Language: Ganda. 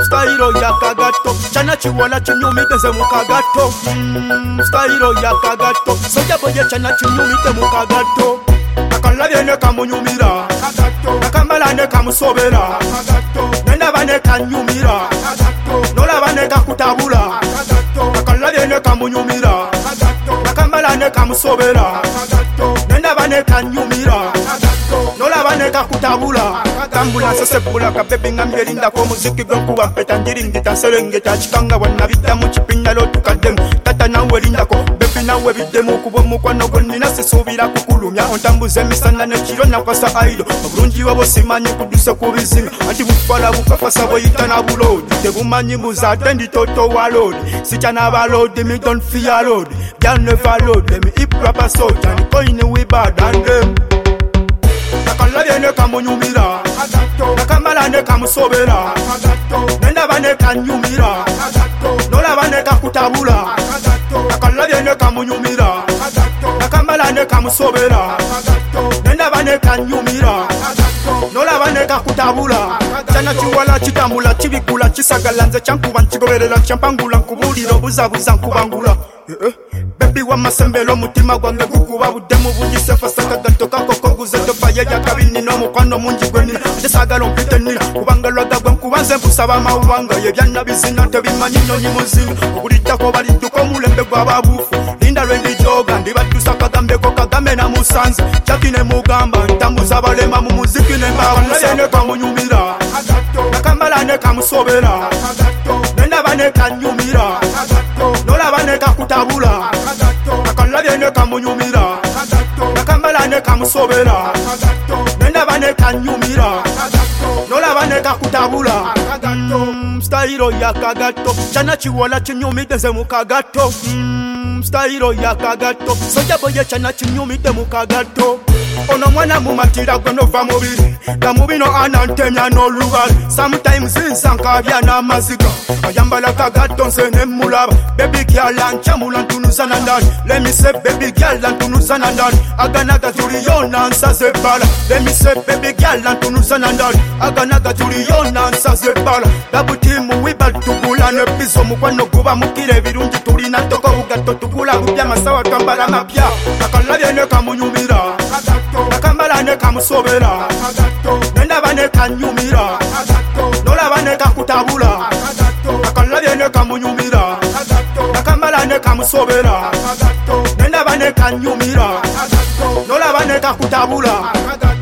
Style ya kagato chana chiwala chinyumite mu kagato. Style ya kagato soja boye chana chinyumite mu kagato. Akalabye ne kamunyumira akamala ne kamusobera nenda bane kanyumira nola bane kakutabula. Akalabye ne kamunyumira akamala ne kamusobera nenda bane kanyumira nola bane kakutabula. Tambula sesebula kapepe ngamyelinda ko muziki gwenkuba mpeta ndiringita serengeta chikanga wanabita mu kipinda lo tukademu tata nawe linda ko bebi nawe biddemu kubo mukwano gwenina sisubira kukulumya ontambuze misana nekiro nakwasa aido obulungi wabo simanyi kuduse ku bizinga anti bufala bukafasa boyita na bulodi tebumanyi buzate ndi toto wa lodi sicha na balodi me don't fear lord girl never load me hip rapper soldier and coin we bad and them. Akalabye ne kamunyumira akamala ne kamusobera nenda bane kanyumira nola bane kakutabula. Akalabye ne kamunyumira akamala ne kamusobera nenda bane kanyumira nola bane kakutabula. Chana chiwala chitambula chibikula chisagala nze chankuba nchigoberera champangula nkubuliro buzabuza nkubangula. Baby wa masembelo mutima gwange gukuba budemu bugise fasaka gatoka kokoguze tofaye yakabini no mukwano mungi gwenina desagalo mpitenina kubangalwa gagwe nkubanze mpusaba mawanga yebyana bizina tebimanyi nyonyi muzinga okulita ko bali duko mulembe gwababufu linda lwendi joga ndibatusa kagambe ko kagame na musanze chakine mugamba ntambuza balema mu muziki ne mbabusa ne kamunyumira akamala ne kamusobera nenda bane kanyumira nola bane kakutabula. Akalabye ne kamunyumira akamala ne kamusobera nenda bane kanyumira nola bane kakutabula. Style ya kagato chana chiwala chinyumite mu kagato. Style ya kagato soja boye chana chinyumite mu kagato. Ono mwana mumatira gwe va mubiri gamubino anantemya n'olubala sometimes nsankabya n'amaziga ayambala kagato nze ne mulaba baby girl anchamula ntunuza na ndani let me say baby girl antunuza na ndani aganaga tuliyona nsaze ebbala let me say baby girl antunuza na ndani aganaga tuliyona nsaze ebbala dabu timu wiba tugula ne bizo mukwano guba mukire ebirungi tulina toko bugato tugula bupya masawa twambala mapya. Akalabye ne kamunyumira akamala ne kamusobera nenda bane kanyumira nola bane kakutabula. Akalabye ne kamunyumira akamala ne kamusobera nenda bane kanyumira nola bane kakutabula.